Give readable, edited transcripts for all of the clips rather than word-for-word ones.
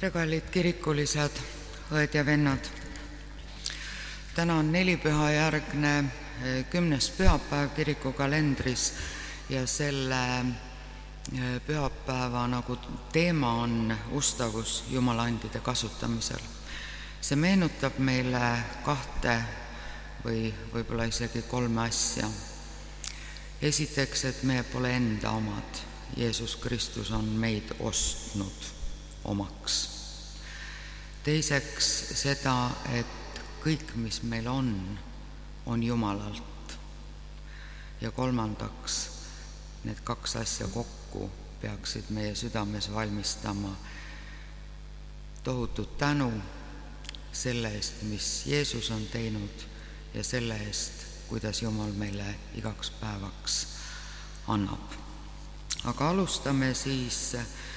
tere, kallid kirikulised, õed ja vennad! Täna on nelipüha järgne 10. pühapäev kirikukalendris ja selle pühapäeva teema on ustavus Jumala andide kasutamisel. See meenutab meile 2 või võib-olla isegi 3 asja. Esiteks, et me pole enda omad. Jeesus Kristus on meid ostnud omaks. Teiseks seda, et kõik, mis meil on Jumalalt. Ja kolmandaks, need 2 asja kokku peaksid meie südames valmistama tohutut tänu selle eest, mis Jeesus on teinud ja selle eest, kuidas Jumal meile igaks päevaks annab. Aga alustame siis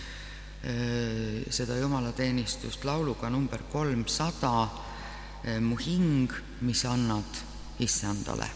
seda jumalateenistust lauluga number 300, Mu hing, mis annad Issandale.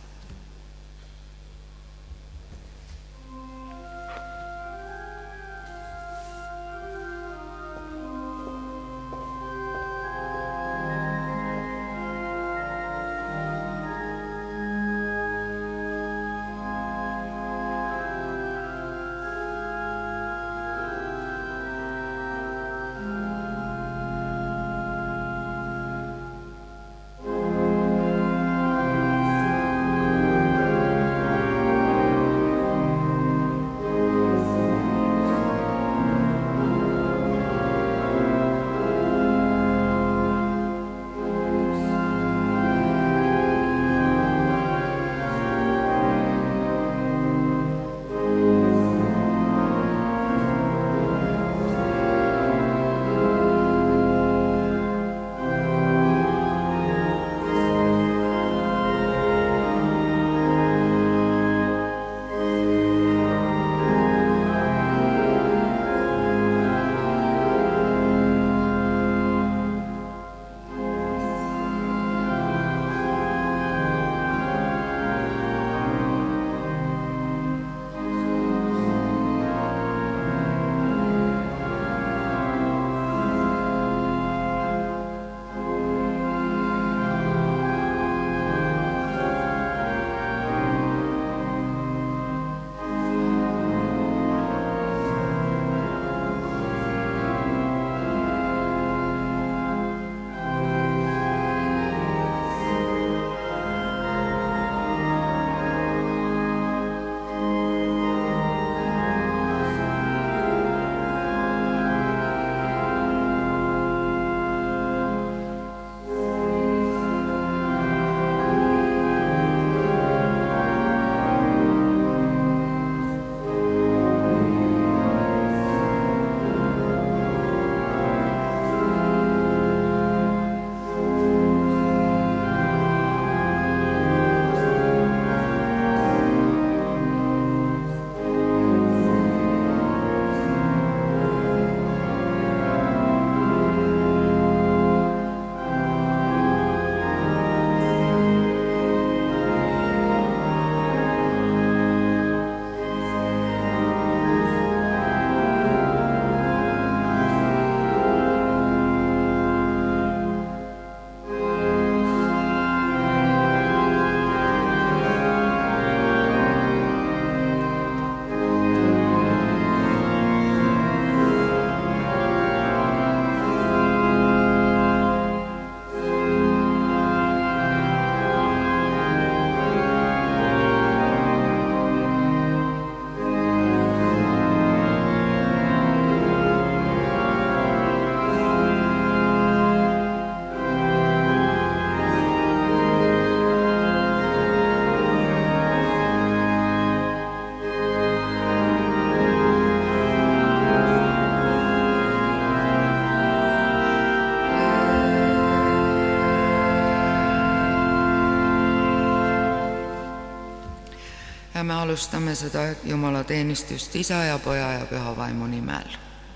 Ja me alustame seda jumalateenistust Isa ja Poja ja Püha Vaimu nimel.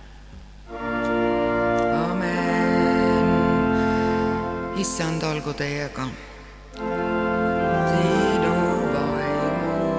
Amen. Issand olgu teiega. Sinu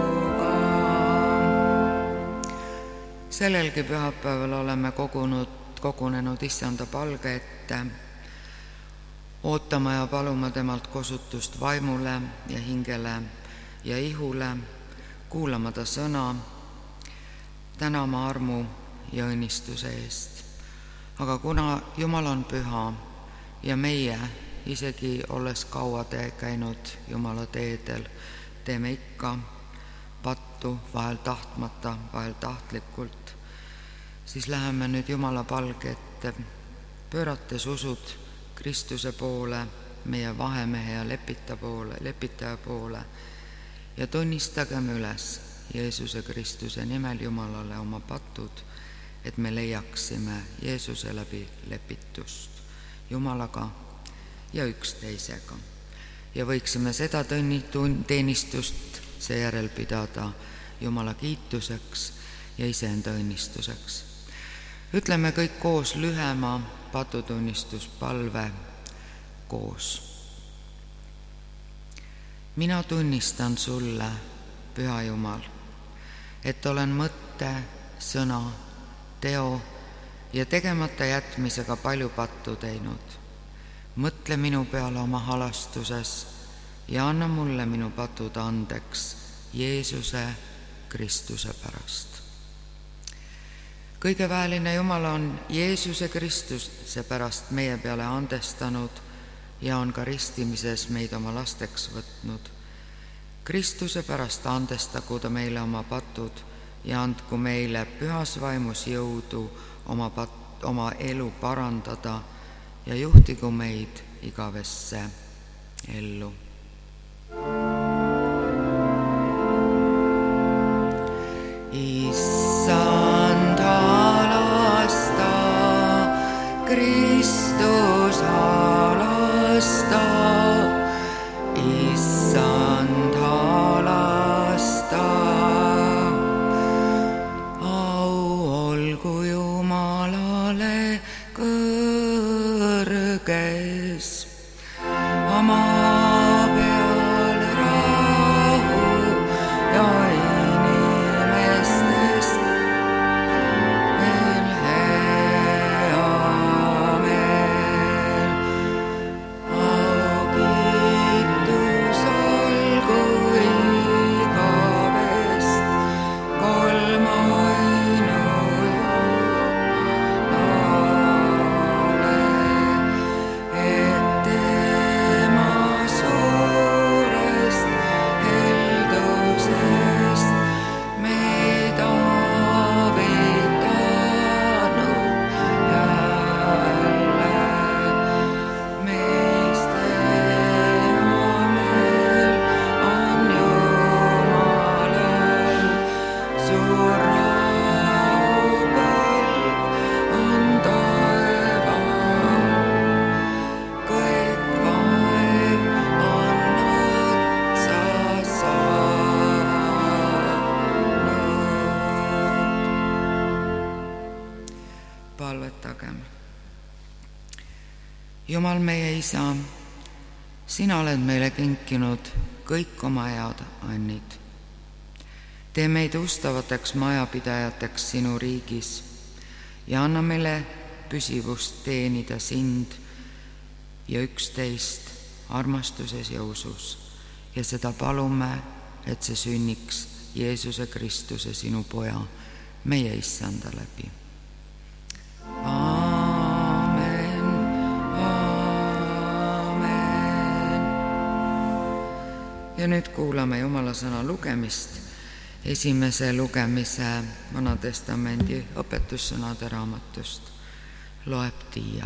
vaimuga. Sellelgi pühapäeval oleme kogunud kogunenud issanda palge ette, ootama ja paluma temalt kosutust vaimule ja hingele ja ihule, kuulama ta sõna, tänama armu ja õnnistuse eest. Aga kuna Jumal on püha ja meie, isegi olles kaua käinud Jumala teedel, teeme ikka pattu, vahel tahtmata, vahel tahtlikult, siis läheme nüüd Jumala palge ette, pöörates usud Kristuse poole, meie vahemehe ja lepitaja poole ja tunnistagem üles Jeesuse Kristuse nimel Jumalale oma patud, et me leiaksime Jeesuse läbi lepitust Jumalaga ja üksteisega ja võiksime seda teenistust seejärel pidada Jumala kiituseks ja iseenda õnnistuseks. Ütleme kõik koos lühema patutunnistuspalve koos. Mina tunnistan sulle, Püha Jumal, et olen mõtte, sõna, teo ja tegemata jätmisega palju pattu teinud. Mõtle minu peale oma halastuses ja anna mulle minu patud andeks Jeesuse Kristuse pärast. Kõigeväeline Jumal on Jeesuse Kristuse pärast meie peale andestanud ja on ka ristimises meid oma lasteks võtnud. Kristuse pärast andestagu ta meile oma patud ja andku meile pühas vaimus jõudu oma elu parandada ja juhtigu meid igavesse ellu. Issand halasta, Kristus halasta, Issand halasta. Au olgu Jumalale kõrges, maa peal rahu ja inimestest veel hea meel. Au kiitus olgu igavest kolmainu Jumalale, et tema suurest heldusest meid avitanud jälle. Meist hea meel on Jumalal, suur rahupõlv on taeval, kõik vaev on otsa saanud. Palvetagem. Jumal meie Isa, sina oled meile kinkinud kõik oma head annid. Tee meid ustavateks majapidajateks sinu riigis ja anna meile püsivust teenida sind ja üksteist armastuses ja usus. Ja seda palume, et see sünniks Jeesuse Kristuse, sinu poja, meie issanda läbi. Aamen, aamen. Ja nüüd kuulame Jumala sõna lugemist. Esimese lugemise Vana Testamendi õpetussõnade raamatust loeb Tiia.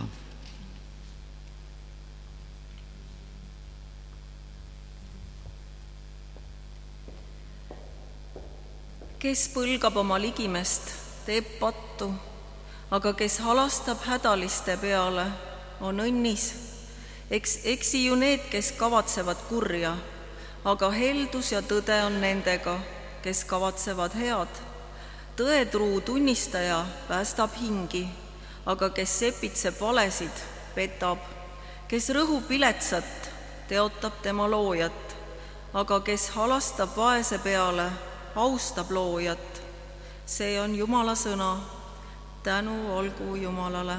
Kes põlgab oma ligimest, teeb pattu, aga kes halastab hädaliste peale, on õnnis. Eksi ju need, kes kavatsevad kurja, aga heldus ja tõde on nendega, kes kavatsevad head. Tõetruu tunnistaja päästab hingi, aga kes sepitseb valesid, petab. Kes rõhub viletsat, teotab tema loojat, aga kes halastab vaese peale, austab loojat. See on Jumala sõna. tänu olgu Jumalale.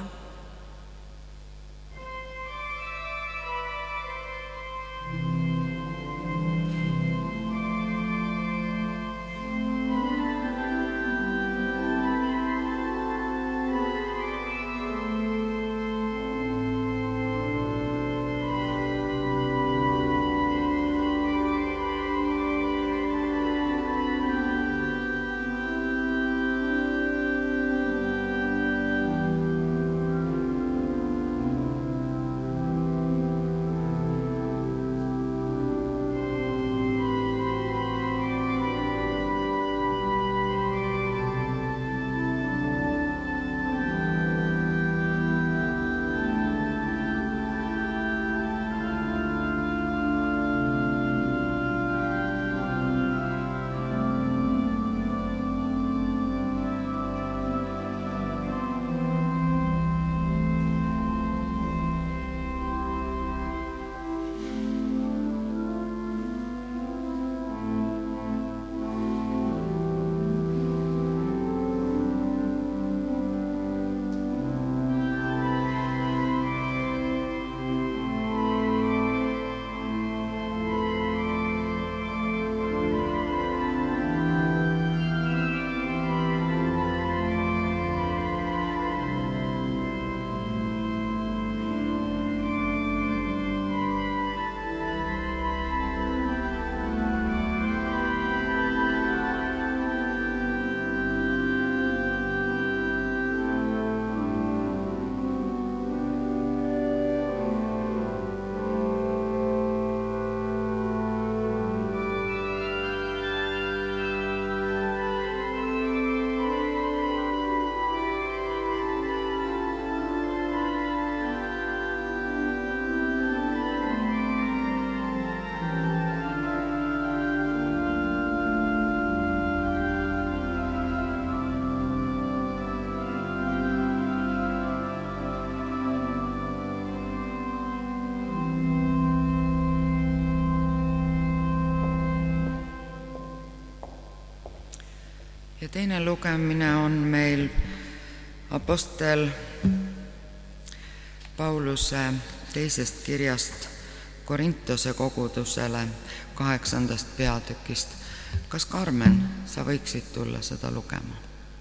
Ja teine lugemine on meil apostel Pauluse teisest kirjast Korintose kogudusele 8. peatükist. Kas Karmen, sa võiksid tulla seda lugema?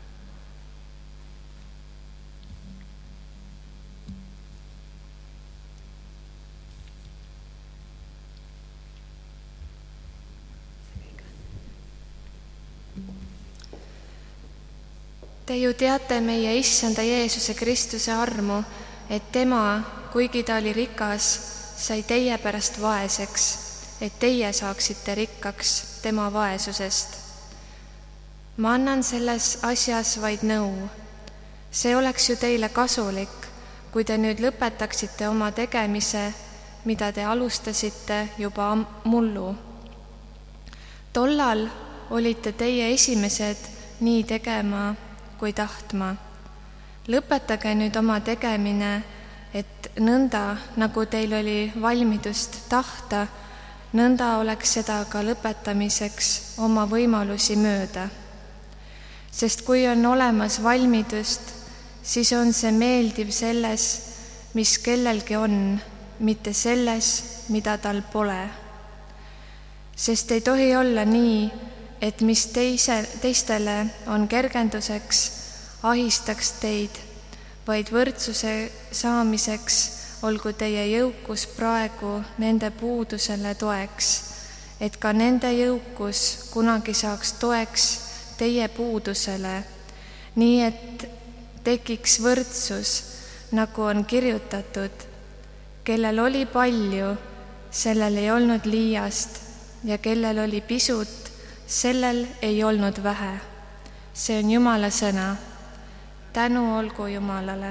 Te ju teate meie Issanda Jeesuse Kristuse armu, et tema, kuigi ta oli rikas, sai teie pärast vaeseks, et teie saaksite rikkaks tema vaesusest. Ma annan selles asjas vaid nõu. See oleks ju teile kasulik, kui te nüüd lõpetaksite oma tegemise, mida te alustasite juba mullu. Tollal olite teie esimesed nii tegema kui tahtma. Lõpetage nüüd oma tegemine, et nõnda, nagu teil oli valmidust tahta, nõnda oleks seda ka lõpetamiseks oma võimalusi mööda. Sest kui on olemas valmidust, siis on see meeldiv selles, mis kellelgi on, mitte selles, mida tal pole. Sest ei tohi olla nii, et mis teistele on kergenduseks, ahistaks teid, vaid võrdsuse saamiseks olgu teie jõukus praegu nende puudusele toeks, et ka nende jõukus kunagi saaks toeks teie puudusele, nii et tekiks võrdsus, nagu on kirjutatud, kellel oli palju, sellel ei olnud liiast ja kellel oli pisut, sellel ei olnud vähe. See on Jumala sõna. Tänu olgu Jumalale.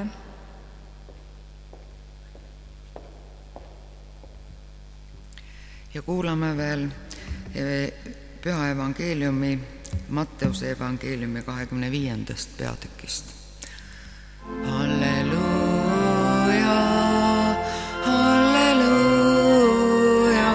Ja kuulame veel Püha evangeeliumi, Matteuse evangeeliumi 25. peatükist. Halleluuja, halleluuja,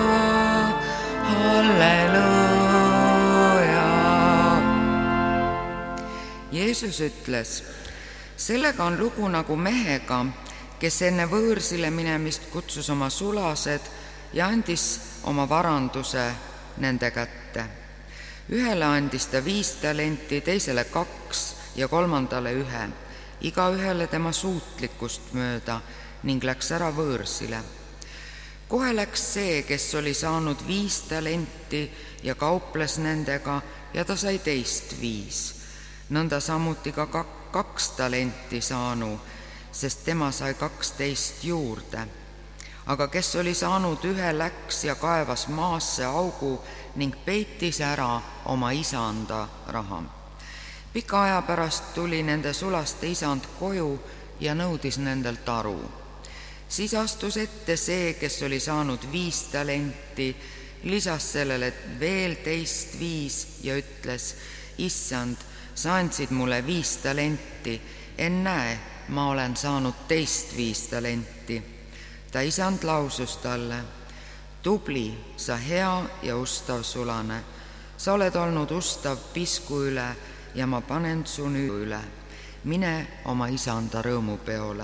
halleluuja. Jeesus ütles, Sellega on lugu nagu mehega, kes enne võõrsile minemist kutsus oma sulased ja andis oma varanduse nende kätte. Ühele andis ta 5 talenti, teisele 2 ja kolmandale 1, igaühele tema suutlikkust mööda ning läks ära võõrsile. Kohe läks see, kes oli saanud 5 talenti ja kauples nendega ja ta sai teist 5. Nõnda samuti ka 2 talenti saanu, sest tema sai 12 juurde. Aga kes oli saanud 1, läks ja kaevas maasse augu ning peitis ära oma isanda raha. Pika aja pärast tuli nende sulaste isand koju ja nõudis nendelt aru. Siis astus ette see, kes oli saanud 5 talenti, lisas sellele veel teist 5 ja ütles: Issand, sa andsid mulle 5 talenti, ennäe, ma olen saanud teist 5 talenti. Ta isand lausus talle: tubli, sa hea ja ustav sulane, sa oled olnud ustav pisku üle ja ma panen su nüüd üle. Mine oma isanda rõõmupeole.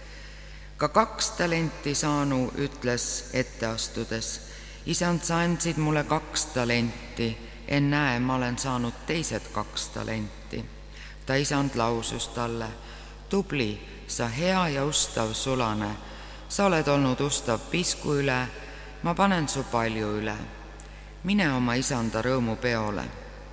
Ka 2 talenti saanu ütles ette astudes: isand, sa andsid mulle 2 talenti, ennäe, ma olen saanud teised 2 talenti. Ta isand lausus talle: tubli, sa hea ja ustav sulane, sa oled olnud ustav pisku üle, ma panen su palju üle. Mine oma isanda rõõmupeole.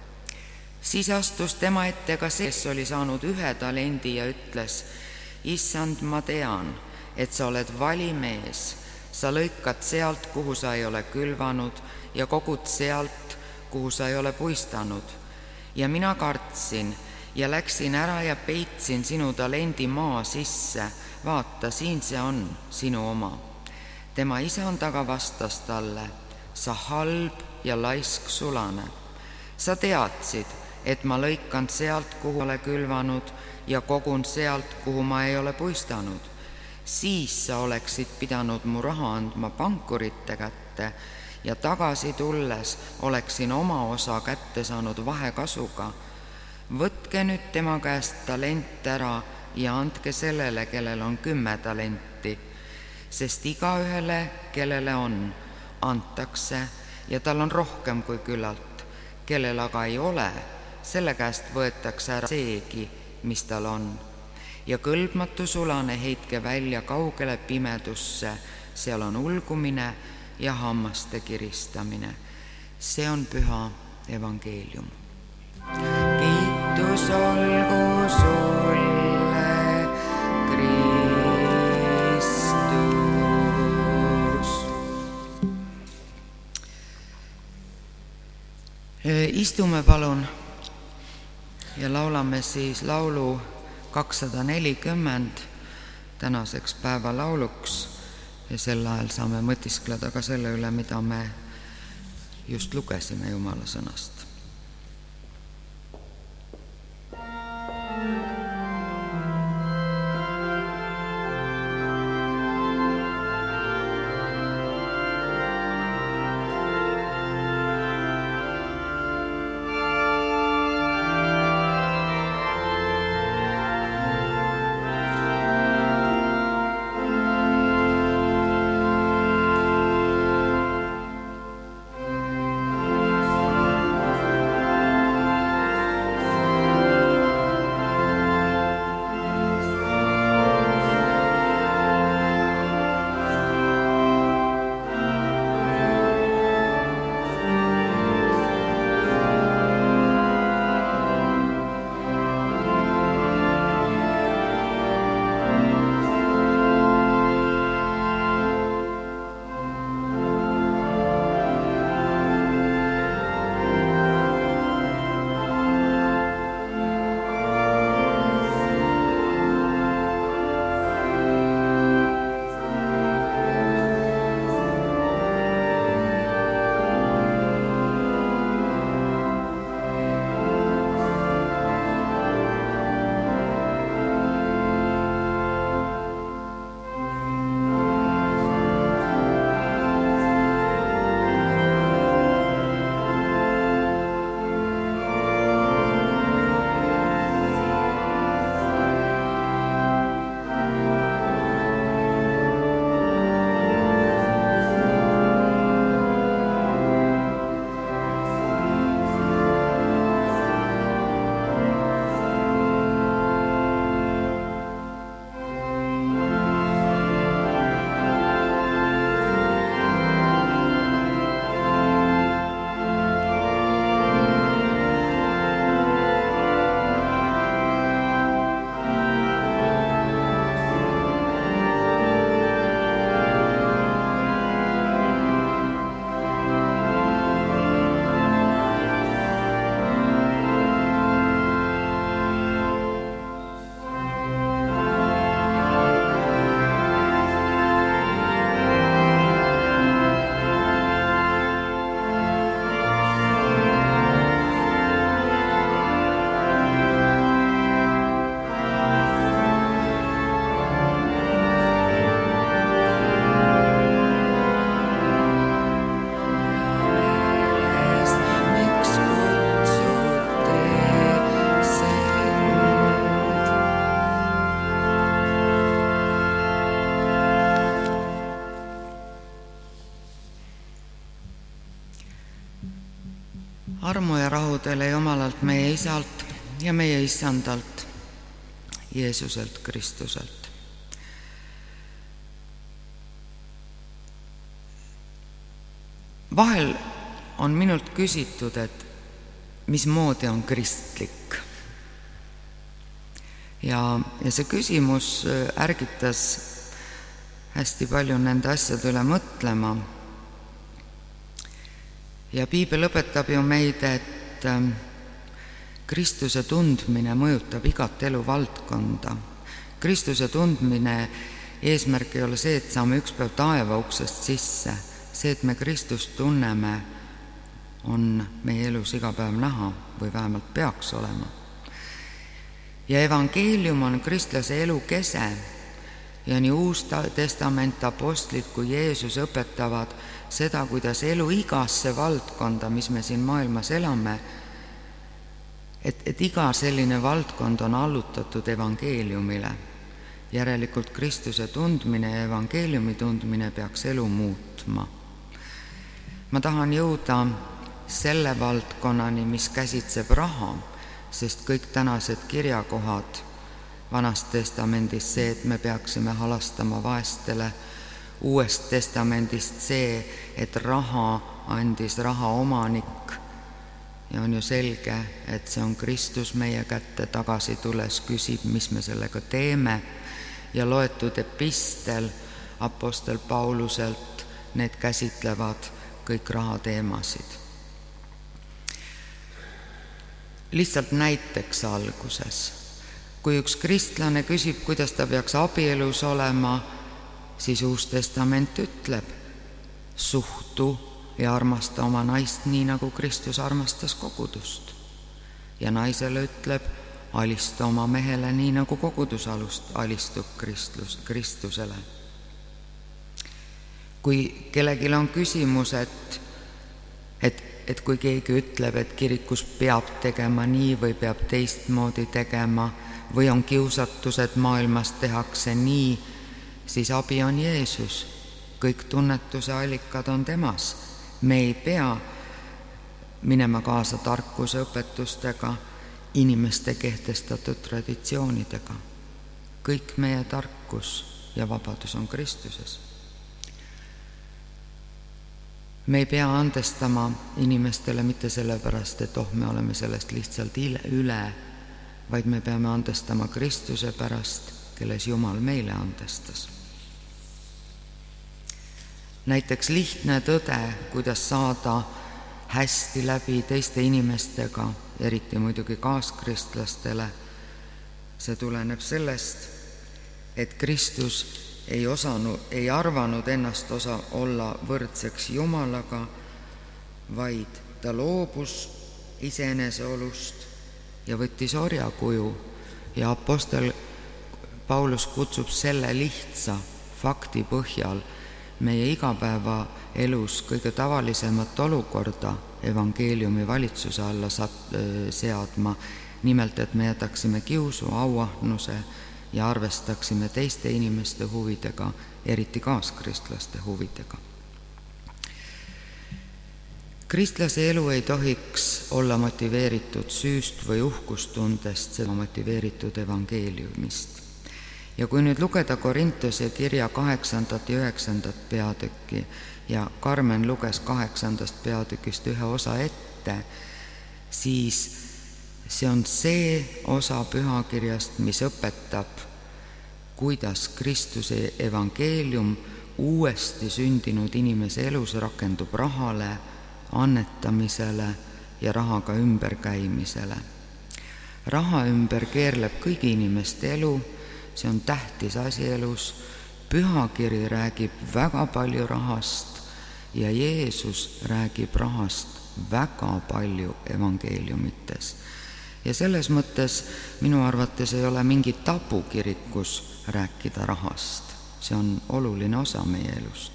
Siis astus tema ette ka see, kes oli saanud 1 talendi ja ütles: issand, ma tean, et sa oled vali mees, sa lõikad sealt, kuhu sa ei ole külvanud ja kogud sealt, kuhu sa ei ole puistanud. Ja mina kartsin ja läksin ära ja peitsin sinu talendi maa sisse, vaata, siin see on, sinu oma. Tema isand aga vastas talle: sa halb ja laisk sulane, sa teadsid, et ma lõikan sealt, kuhu ole külvanud ja kogun sealt, kuhu ma ei ole puistanud. Siis sa oleksid pidanud mu raha andma pankurite kätte ja tagasi tulles oleksin oma osa kätte saanud vahekasuga. Võtke nüüd tema käest talent ära ja andke sellele, kellel on 10 talenti, sest igaühele, kellele on, antakse ja tal on rohkem kui küllalt. Kellel aga ei ole, selle käest võetakse ära seegi, mis tal on. Ja kõlbmatu sulane heitke välja kaugele pimedusse, seal on ulgumine ja hammaste kiristamine. See on püha evangeelium. Kiitus olgu sulle, Kristus. Istume palun ja laulame siis laulu 240 tänaseks päevalauluks ja sel ajal saame mõtiskleda ka selle üle, mida me just lugesime Jumala sõnast. armu ja rahu teile Jumalalt, meie Isalt ja meie Issandalt, Jeesuselt Kristuselt. Vahel on minult küsitud, et mismoodi on kristlik. Ja see küsimus ärgitas hästi palju nende asjade üle mõtlema. Ja piibel õpetab ju meid, et Kristuse tundmine mõjutab igat eluvaldkonda. Kristuse tundmine eesmärk ei ole see, et saame ükspäev taeva uksest sisse. See, et me Kristust tunneme, on meie elus iga päev näha või vähemalt peaks olema. Ja evangeelium on kristlase elu kese ja nii Uus Testament, apostlid kui Jeesus õpetavad seda, kuidas elu igasse valdkonda, mis me siin maailmas elame, et iga selline valdkond on allutatud evangeeliumile. Järelikult Kristuse tundmine ja evangeeliumi tundmine peaks elu muutma. Ma tahan jõuda selle valdkonnani, mis käsitseb raha, sest kõik tänased kirjakohad Vanast testamendist, see, et me peaksime halastama vaestele, Uuest testamendist see, et raha andis raha omanik ja on ju selge, et see on Kristus meie kätte tagasi tules, küsib, mis me sellega teeme ja loetud epistel apostel Pauluselt, need käsitlevad kõik rahateemasid. Lihtsalt näiteks alguses. Kui üks kristlane küsib, kuidas ta peaks abielus olema, siis Uus Testament ütleb, suhtu ja armasta oma naist nii, nagu Kristus armastas kogudust. Ja naisele ütleb, alistu oma mehele nii, nagu kogudus alistub Kristusele. Kui kellelgi on küsimus, et kui keegi ütleb, et kirikus peab tegema nii või peab teistmoodi tegema või on kiusatus, et maailmas tehakse nii, siis abi on Jeesus. Kõik tunnetuse allikad on temas. Me ei pea minema kaasa tarkuse õpetustega, inimeste kehtestatud traditsioonidega. Kõik meie tarkus ja vabadus on Kristuses. Me ei pea andestama inimestele mitte sellepärast, et me oleme sellest lihtsalt üle, vaid me peame andestama Kristuse pärast, kelles Jumal meile andestas. Näiteks lihtne tõde, kuidas saada hästi läbi teiste inimestega, eriti muidugi kaaskristlastele, see tuleneb sellest, et Kristus ei arvanud ennast olla võrdseks Jumalaga, vaid ta loobus iseeneseolust ja võttis orjakuju ja apostel Paulus kutsub selle lihtsa fakti põhjal meie igapäeva elus kõige tavalisemat olukorda evangeeliumi valitsuse alla seadma, nimelt et me jätaksime kiusu, auahnuse ja arvestaksime teiste inimeste huvidega, eriti kaaskristlaste huvidega. Kristlase elu ei tohiks olla motiveeritud süüst või uhkustundest, see on motiveeritud evangeeliumist. Ja kui nüüd lugeda Korintuse kirja 8. ja 9. peatükki ja Karmen luges 8. peatükist ühe osa ette, siis see on see osa pühakirjast, mis õpetab, kuidas Kristuse evangeelium uuesti sündinud inimese elus rakendub rahale, annetamisele ja rahaga ümberkäimisele. Raha ümber keerleb kõigi inimeste elu, see on tähtis asi elus, pühakiri räägib väga palju rahast ja Jeesus räägib rahast väga palju evangeeliumites. Ja selles mõttes minu arvates ei ole mingi tabu kirikus rääkida rahast. See on oluline osa meie elust.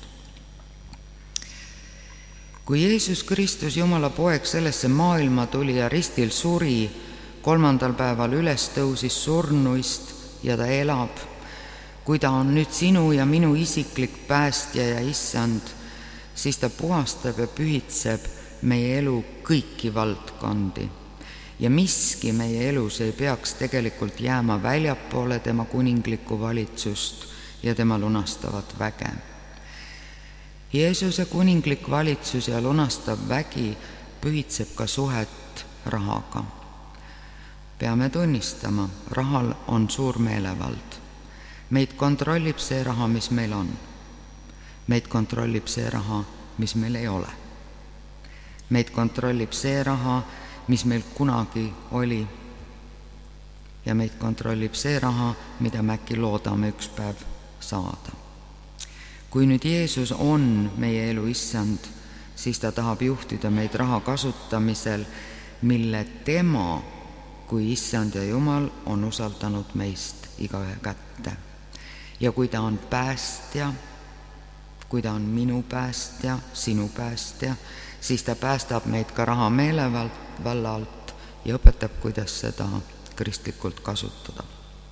Kui Jeesus Kristus, Jumala poeg, sellesse maailma tuli ja ristil suri, 3. päeval üles tõusis surnuist ja ta elab, kui ta on nüüd sinu ja minu isiklik päästja ja issand, siis ta puhastab ja pühitseb meie elu kõiki valdkondi ja miski meie elus ei peaks tegelikult jääma väljapoole tema kuninglikku valitsust ja tema lunastavat väge. Jeesuse kuninglik valitsus ja lunastav vägi pühitseb ka suhet rahaga. Peame tunnistama, rahal on suur meelevald. Meid kontrollib see raha, mis meil on. Meid kontrollib see raha, mis meil ei ole. Meid kontrollib see raha, mis meil kunagi oli. Ja meid kontrollib see raha, mida me äkki loodame üks päev saada. Kui nüüd Jeesus on meie elu issand, siis ta tahab juhtida meid raha kasutamisel, mille tema kui issand ja Jumal on usaldanud meist igaühe kätte. Ja kui ta on päästja, kui ta on minu päästja, sinu päästja, siis ta päästab meid ka raha meelevalla alt ja õpetab, kuidas seda kristlikult kasutada.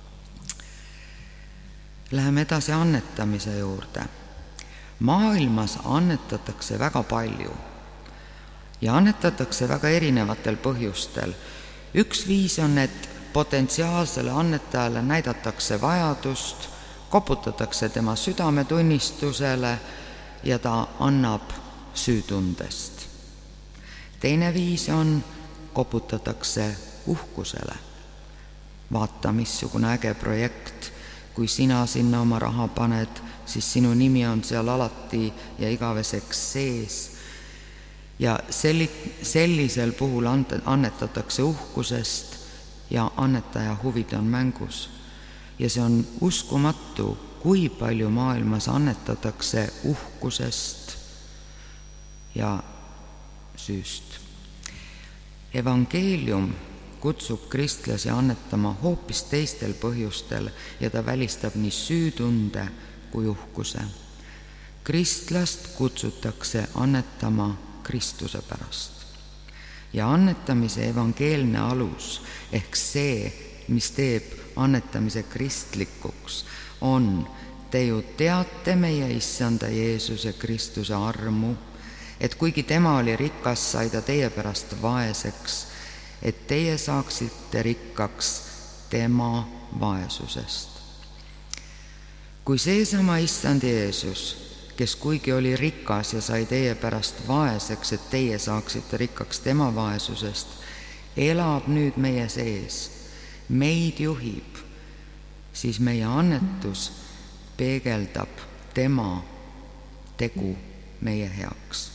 Läheme edasi annetamise juurde. Maailmas annetatakse väga palju ja annetatakse väga erinevatel põhjustel. Üks viis on, et potentsiaalsele annetajale näidatakse vajadust, koputatakse tema südametunnistusele ja ta annab süütundest. Teine viis on, koputatakse uhkusele. Vaata, missugune äge projekt, kui sina sinna oma raha paned, siis sinu nimi on seal alati ja igaveseks sees. Ja sellisel puhul annetatakse uhkusest ja annetaja huvid on mängus. Ja see on uskumatu, kui palju maailmas annetatakse uhkusest ja süüst. Evangeelium kutsub kristlasi annetama hoopis teistel põhjustel ja ta välistab nii süütunde kui uhkuse. Kristlast kutsutakse annetama Kristuse pärast. Ja annetamise evangeelne alus ehk see, mis teeb annetamise kristlikuks, on: te ju teate meie issanda Jeesuse Kristuse armu, et kuigi tema oli rikas, sai ta teie pärast vaeseks, et teie saaksite rikkaks tema vaesusest. Kui seesama issand Jeesus, kes kuigi oli rikas ja sai teie pärast vaeseks, et teie saaksite rikkaks tema vaesusest, elab nüüd meie sees, meid juhib, siis meie annetus peegeldab tema tegu meie heaks.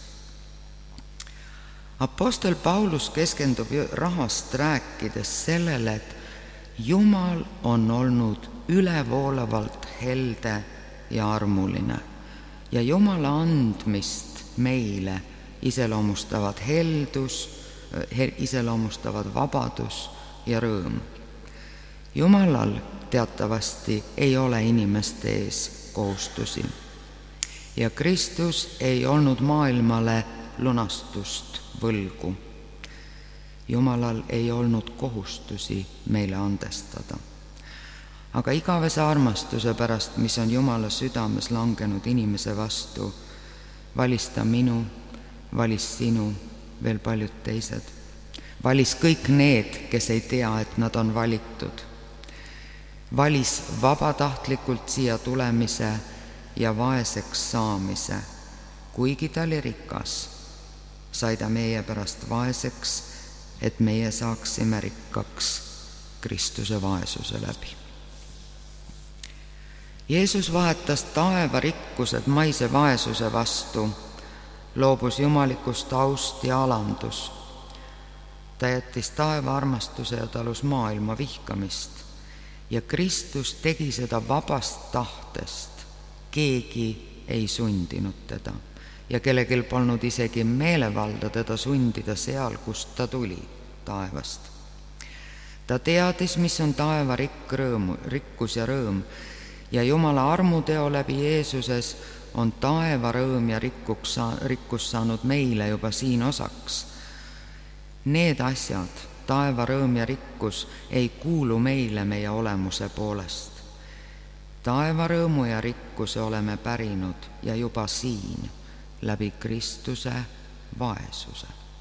Apostel Paulus keskendub rahast rääkides sellele, et Jumal on olnud ülevoolavalt helde ja armuline ja Jumala andmist meile iseloomustavad heldus, iseloomustavad vabadus ja rõõm. Jumalal teatavasti ei ole inimeste ees kohustusi ja Kristus ei olnud maailmale lunastust võlgu. Jumalal ei olnud kohustusi meile andestada. Aga igavese armastuse pärast, mis on Jumala südames langenud inimese vastu, valis ta minu, valis sinu, veel paljud teised. Valis kõik need, kes ei tea, et nad on valitud. Valis vabatahtlikult siia tulemise ja vaeseks saamise. Kuigi ta oli rikas, sai ta meie pärast vaeseks, et meie saaksime rikkaks Kristuse vaesuse läbi. Jeesus vahetas taeva rikkused maise vaesuse vastu, loobus jumalikust aust ja alandus. Ta jättis taeva armastuse ja talus maailma vihkamist ja Kristus tegi seda vabast tahtest. Keegi ei sundinud teda ja kellegil polnud isegi meelevalda teda sundida seal, kust ta tuli, taevast. Ta teadis, mis on taeva rikkus ja rõõm ja Jumala armuteo läbi Jeesuses on taeva rõõm ja rikkus saanud meile juba siin osaks. Need asjad, taeva rõõm ja rikkus, ei kuulu meile meie olemuse poolest. Taeva rõõmu ja rikkuse oleme pärinud ja juba siin läbi Kristuse vaesuse.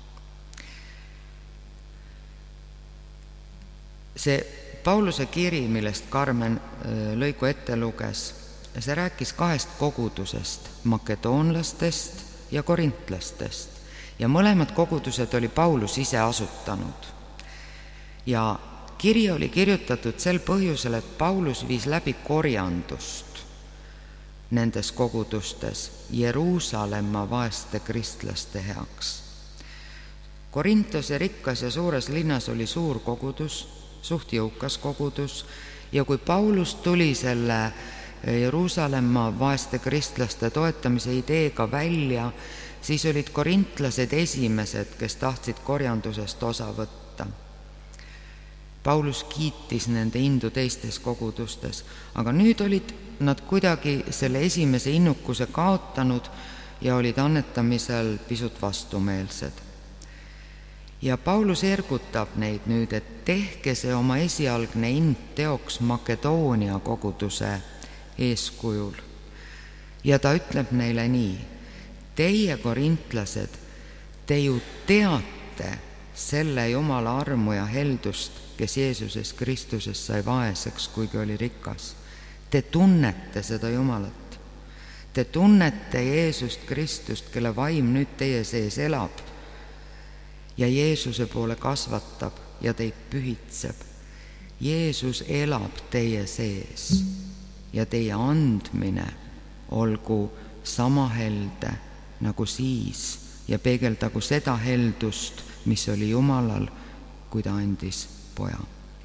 See Pauluse kiri, millest Karmen lõigu ette luges, see rääkis 2 kogudusest, makedoonlastest ja korintlastest. Ja mõlemad kogudused oli Paulus ise asutanud. Ja kiri oli kirjutatud sel põhjusel, et Paulus viis läbi korjandust nendes kogudustes Jeruusalemma vaeste kristlaste heaks. Korintose rikkas ja suures linnas oli suur kogudus, suht jõukas kogudus, ja kui Paulus tuli selle Jeruusalemma vaeste kristlaste toetamise ideega välja, siis olid korintlased esimesed, kes tahtsid korjandusest osa võtta. Paulus kiitis nende indu teistes kogudustes, aga nüüd olid nad kuidagi selle esimese innukuse kaotanud ja olid annetamisel pisut vastumeelsed. Ja Paulus ergutab neid nüüd, et tehke see oma esialgne ind teoks Makedoonia koguduse eeskujul. Ja ta ütleb neile nii: teie, korintlased, te ju teate selle Jumala armu ja heldust, kes Jeesuses Kristuses sai vaeseks, kuigi oli rikas. Te tunnete seda Jumalat. Te tunnete Jeesust Kristust, kelle vaim nüüd teie sees elab ja Jeesuse poole kasvatab ja teid pühitseb. Jeesus elab teie sees ja teie andmine olgu sama helde nagu siis ja peegeldagu seda heldust, mis oli Jumalal, kui ta andis poja.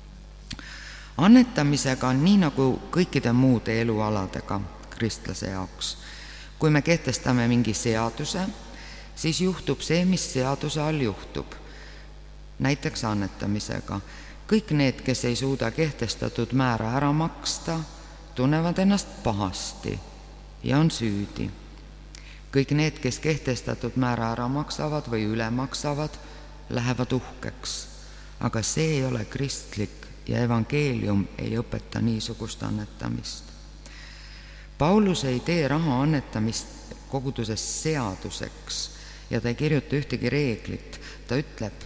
Annetamisega on nii nagu kõikide muude elualadega kristlase jaoks. Kui me kehtestame mingi seaduse, siis juhtub see, mis seaduse all juhtub. Näiteks annetamisega. Kõik need, kes ei suuda kehtestatud määra ära maksta, tunnevad ennast pahasti ja on süüdi. Kõik need, kes kehtestatud määra ära maksavad või üle maksavad, lähevad uhkeks. Aga see ei ole kristlik ja evangeelium ei õpeta niisugust annetamist. Paulus ei tee raha annetamist koguduses seaduseks ja ta ei kirjuta ühtegi reeglit. Ta ütleb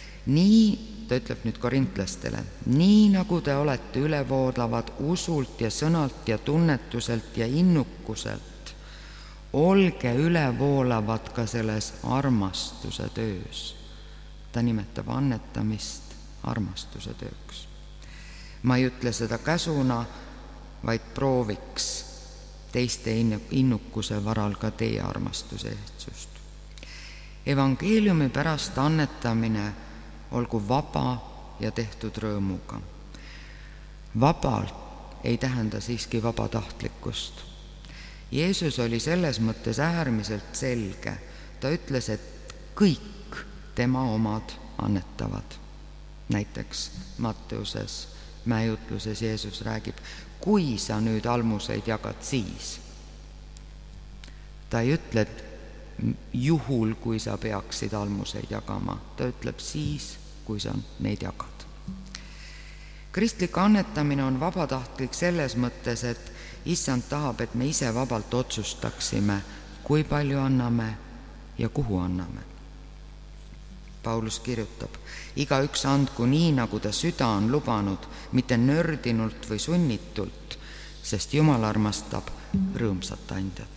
nüüd korintlastele, nii nagu te olete ülevoolavad usult ja sõnalt ja tunnetuselt ja innukuselt, olge ülevoolavad ka selles armastuse töös. Ta nimetab annetamist armastuse tööks. Ma ei ütle seda käsuna, vaid prooviks teiste innukuse varal ka teie armastuse ehtsust. Evangeeliumi pärast annetamine olgu vaba ja tehtud rõõmuga. Vabalt ei tähenda siiski vabatahtlikkust. Jeesus oli selles mõttes äärmiselt selge. Ta ütles, et kõik tema omad annetavad. Näiteks Matteuses mäejutluses Jeesus räägib, kui sa nüüd almuseid jagad, siis. Ta ei ütle, et juhul, kui sa peaksid almuseid jagama. Ta ütleb siis, kui sa neid jagad. Kristlik annetamine on vabatahtlik selles mõttes, et Issand tahab, et me ise vabalt otsustaksime, kui palju anname ja kuhu anname. Paulus kirjutab, igaüks andku nii, nagu ta süda on lubanud, mitte nördinult või sunnitult, sest Jumal armastab rõõmsat andjat.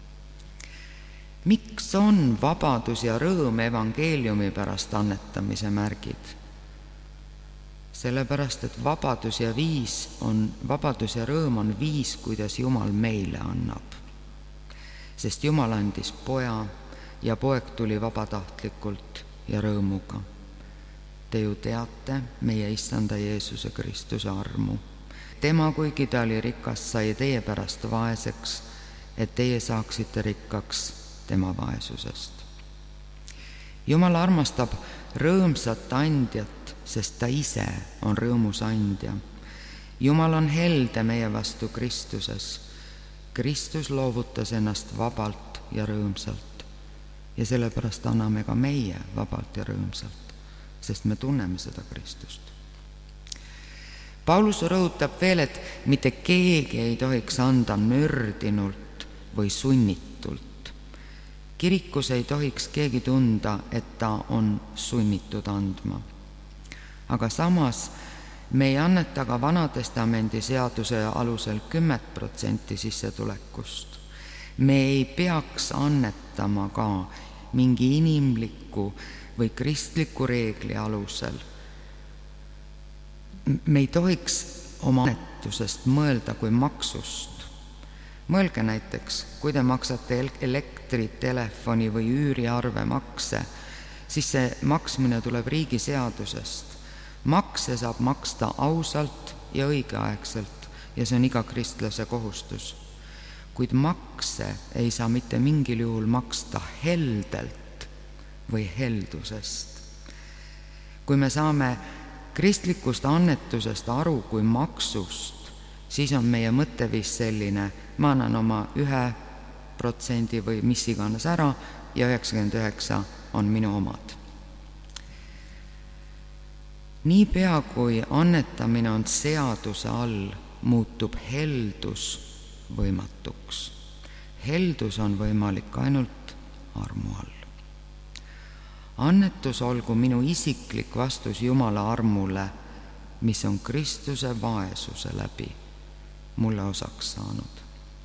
Miks on vabadus ja rõõm evangeeliumi pärast annetamise märgid? Sellepärast, et vabadus ja rõõm on viis, kuidas Jumal meile annab. Sest Jumal andis poja ja poeg tuli vabatahtlikult ja rõõmuga. Te ju teate meie Issanda Jeesuse Kristuse armu. Tema, kuigi ta oli rikas, sai teie pärast vaeseks, et teie saaksite rikkaks tema vaesusest. Jumal armastab rõõmsat andjat, sest ta ise on rõõmus andja. Jumal on helde meie vastu Kristuses. Kristus loovutas ennast vabalt ja rõõmsalt. Ja sellepärast anname ka meie vabalt ja rõõmsalt, sest me tunneme seda Kristust. Paulus rõhutab veel, et mitte keegi ei tohiks anda nördinult või sunnitult. Kirikus ei tohiks keegi tunda, et ta on sunnitud andma. Aga samas Me ei anneta ka Vana-testamendi seaduse alusel 10% sissetulekust. Me ei peaks annetama ka mingi inimliku või kristliku reegli alusel. Me ei tohiks oma annetusest mõelda kui maksust. Mõelge näiteks, kui te maksate elektri, telefoni või üüriarve makse, siis see maksmine tuleb riigiseadusest. Makse saab maksta ausalt ja õigeaegselt ja see on iga kristlase kohustus. Kuid makse ei saa mitte mingil juhul maksta heldelt või heldusest. Kui me saame kristlikust annetusest aru kui maksust, siis on meie mõtteviis selline, ma annan oma 1% või mis iganes ära ja 99% on minu omad. Niipea kui annetamine on seaduse all, muutub heldus võimatuks. Heldus on võimalik ainult armu all. Annetus olgu minu isiklik vastus Jumala armule, mis on Kristuse vaesuse läbi mulle osaks saanud.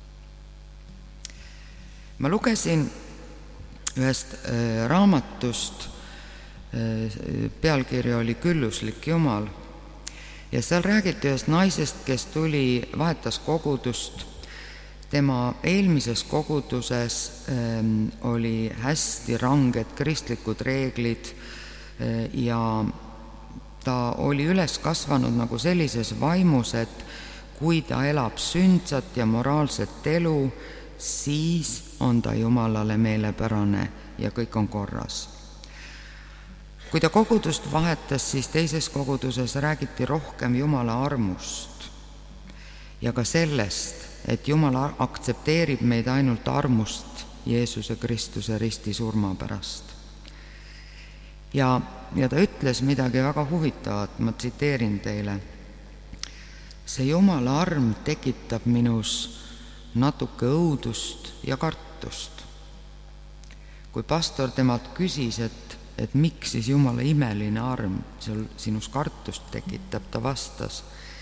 Ma lugesin ühest raamatust, pealkiri oli Külluslik Jumal, ja seal räägiti ühest naisest, kes vahetas kogudust. Tema eelmises koguduses oli hästi ranged kristlikud reeglid ja ta oli üles kasvanud nagu sellises vaimus, et kui ta elab sündsat ja moraalset elu, siis on ta Jumalale meelepärane ja kõik on korras. Kui ta kogudust vahetas, siis teises koguduses räägiti rohkem Jumala armust ja ka sellest, et Jumal aktsepteerib meid ainult armust Jeesuse Kristuse ristisurma pärast. Ja ta ütles midagi väga huvitavat, ma tsiteerin teile. See Jumala arm tekitab minus natuke õudust ja kartust. Kui pastor temalt küsis, et miks siis Jumala imeline arm sinus kartust tekitab, ta vastas: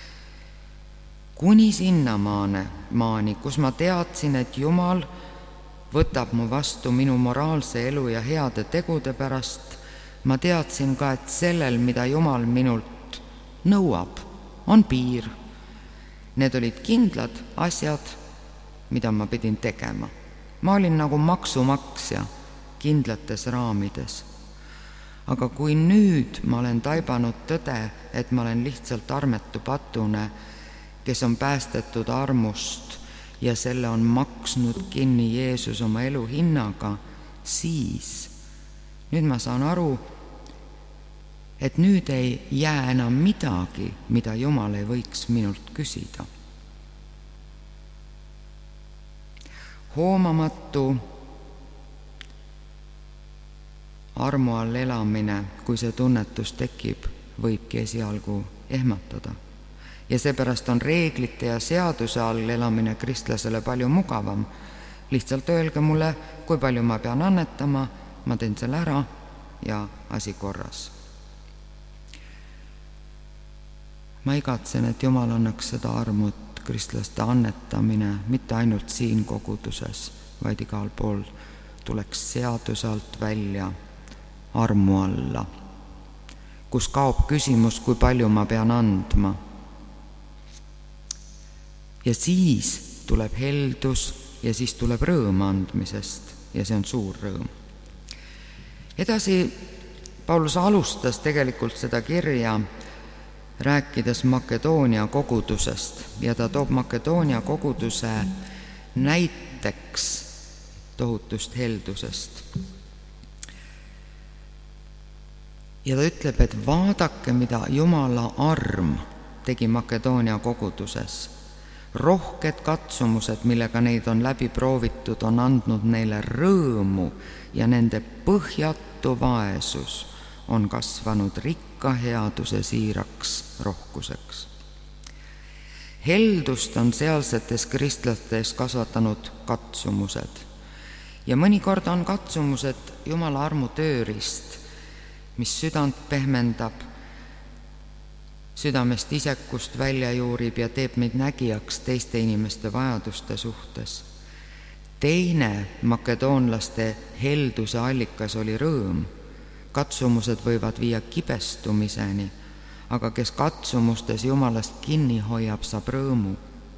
kuni sinnamaani, kus ma teadsin, et Jumal võtab mu vastu minu moraalse elu ja heade tegude pärast, ma teadsin ka, et sellel, mida Jumal minult nõuab, on piir. Need olid kindlad asjad, mida ma pidin tegema. Ma olin nagu maksumaksja kindlates raamides. Aga kui nüüd ma olen taibanud tõde, et ma olen lihtsalt armetu patune, kes on päästetud armust ja selle on maksnud kinni Jeesus oma elu hinnaga, siis nüüd ma saan aru, et nüüd ei jää enam midagi, mida Jumal ei võiks minult küsida. Hoomamatu armu all elamine, kui see tunnetus tekib, võibki esialgu ehmatada. Ja seepärast on reeglite ja seaduse all elamine kristlasele palju mugavam. Lihtsalt öelge mulle, kui palju ma pean annetama, ma teen selle ära ja asi korras. Ma igatsen, et Jumal annaks seda armut kristlaste annetamine mitte ainult siin koguduses, vaid igal pool tuleks seaduse alt välja armu alla, kus kaob küsimus, kui palju ma pean andma. Ja siis tuleb heldus ja siis tuleb rõõm andmisest ja see on suur rõõm. Edasi Paulus alustas tegelikult seda kirja rääkides Makedoonia kogudusest ja ta toob Makedoonia koguduse näiteks tohutust heldusest. Ja ta ütleb, et vaadake, mida Jumala arm tegi Makedoonia koguduses. Rohked katsumused, millega neid on läbi proovitud, on andnud neile rõõmu ja nende põhjatu vaesus on kasvanud rikka headuse siiraks rohkuseks. Heldust on sealsetes kristlates kasvatanud katsumused ja mõnikord on katsumused Jumala armu tööriist, mis südant pehmendab südamest isekust välja juurib ja teeb meid nägijaks teiste inimeste vajaduste suhtes. Teine makedoonlaste helduse allikas oli rõõm. Katsumused võivad viia kibestumiseni, aga kes katsumustes Jumalast kinni hoiab, saab rõõmu.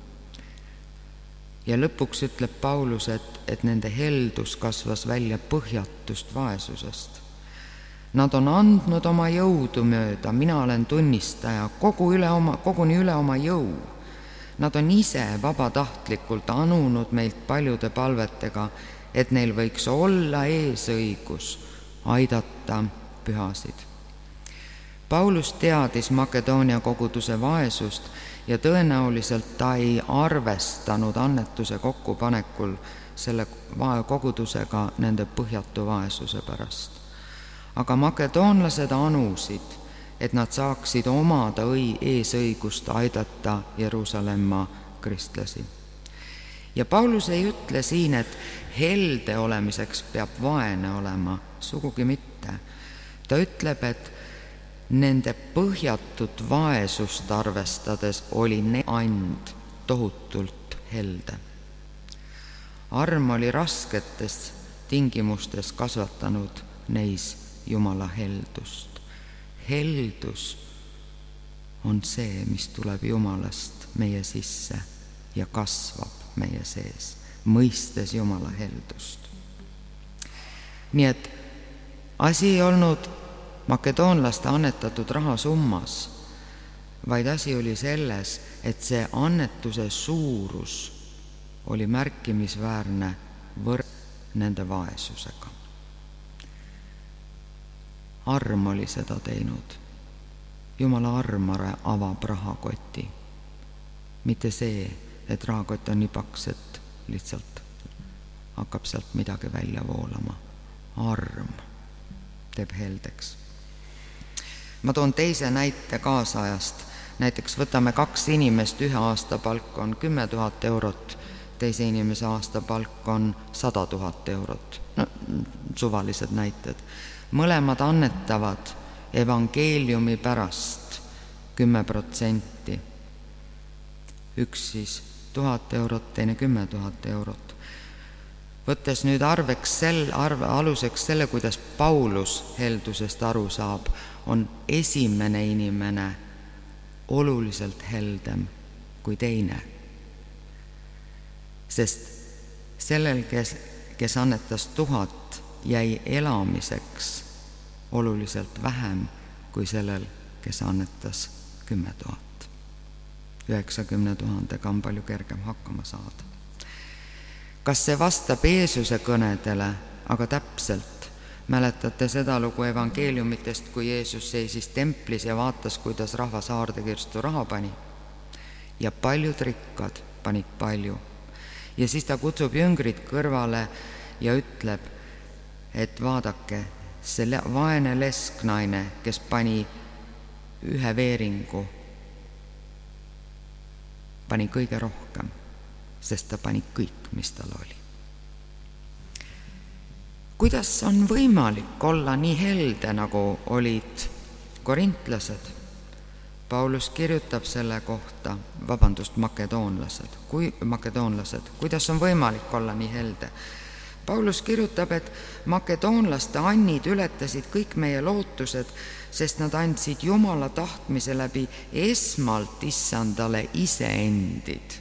Ja lõpuks ütleb Paulus, et nende heldus kasvas välja põhjatust vaesusest. Nad on andnud oma jõudu mööda, mina olen tunnistaja, koguni üle oma jõu. Nad on ise vabatahtlikult anunud meilt paljude palvetega, et neil võiks olla eesõigus aidata pühasid. Paulus teadis Makedoonia koguduse vaesust ja tõenäoliselt ta ei arvestanud annetuse kokkupanekul selle kogudusega nende põhjatu vaesuse pärast. Aga makedoonlased anusid, et nad saaksid omada eesõigust aidata Jeruusalemma kristlasi. Ja Paulus ei ütle siin, et helde olemiseks peab vaene olema, sugugi mitte. Ta ütleb, et nende põhjatut vaesust arvestades oli and tohutult helde. Arm oli rasketes tingimustes kasvatanud neis Jumala heldust. Heldus on see, mis tuleb Jumalast meie sisse ja kasvab meie sees, mõistes Jumala heldust. Nii et asi ei olnud makedoonlaste annetatud rahasummas, vaid asi oli selles, et see annetuse suurus oli märkimisväärne nende vaesusega. Arm oli seda teinud. Jumala arm avab rahakoti. Mitte see, et rahakott on nii paks, et lihtsalt hakkab sealt midagi välja voolama. Arm teeb heldeks. Ma toon teise näite kaasajast. Näiteks võtame 2 inimest, ühe aastapalk on 10 000 eurot, teise inimese aastapalk on 100 000 eurot. Suvalised näited. Mõlemad annetavad evangeeliumi pärast 10%. Üks siis 1000 eurot, teine 10 000 eurot. Võttes nüüd aluseks selle, kuidas Paulus heldusest aru saab, on esimene inimene oluliselt heldem kui teine. Sest sellel, kes annetas 1000, jäi elamiseks oluliselt vähem kui sellel, kes annetas 10 000. 90 000 on palju kergem hakkama saada. Kas see vastab Jeesuse kõnedele? Aga täpselt. Mäletate seda lugu evangeeliumitest, kui Jeesus seisis templis ja vaatas, kuidas rahvas haardekirstu raha pani. Ja paljud rikkad panid palju. Ja siis ta kutsub jüngrid kõrvale ja ütleb, et vaadake, see vaene lesknaine, kes pani 1 veeringu, pani kõige rohkem, sest ta pani kõik, mis tal oli. Kuidas on võimalik olla nii helde, nagu olid korintlased? Paulus kirjutab selle kohta, makedoonlased, kuidas on võimalik olla nii helde? Paulus kirjutab, et makedoonlaste annid ületasid kõik meie lootused, sest nad andsid Jumala tahtmise läbi esmalt issandale iseendid.